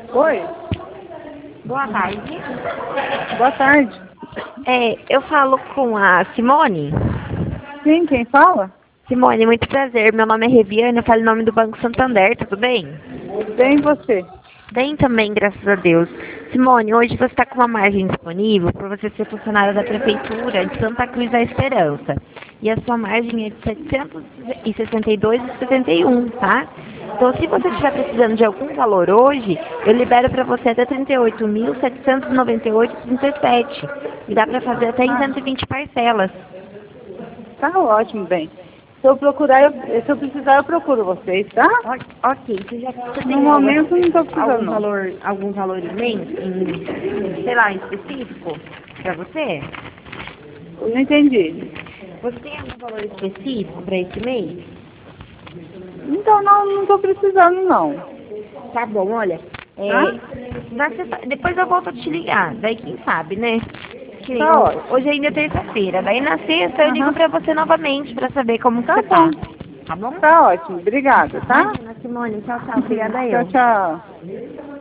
Oi, Boa tarde. boa tarde. Eu falo com a Simone. Sim, quem fala? Simone, muito prazer. Meu nome é Reviane, eu falo em nome do Banco Santander, tudo bem? Bem você. Bem também, graças a Deus. Simone, hoje você está com uma margem disponível para você ser funcionária da Prefeitura de Santa Cruz da Esperança. E a sua margem é de R$ 762,71, tá? Então, se você estiver precisando de algum valor hoje, eu libero para você até R$ 38.798,37. E dá para fazer até em 120 parcelas. Tá ótimo, bem. Se eu precisar, eu procuro vocês, tá? Ok, você No tem momento não estou precisando, algum não. valor em mente, sei lá, em específico para você? Eu não entendi. Você tem algum valor específico para esse mês? Então, não estou precisando, não. Tá bom, olha, Tá? depois eu volto a te ligar, daí quem sabe, né? Que nem Tá ótimo. hoje ainda é terça-feira, daí na sexta eu ligo Aham. pra você novamente pra saber como que Tá você tá. bom. Tá bom? Tá ótimo. Obrigada, tá? Imagina, Simone, tchau, tchau, obrigada Tchau, eu. tchau.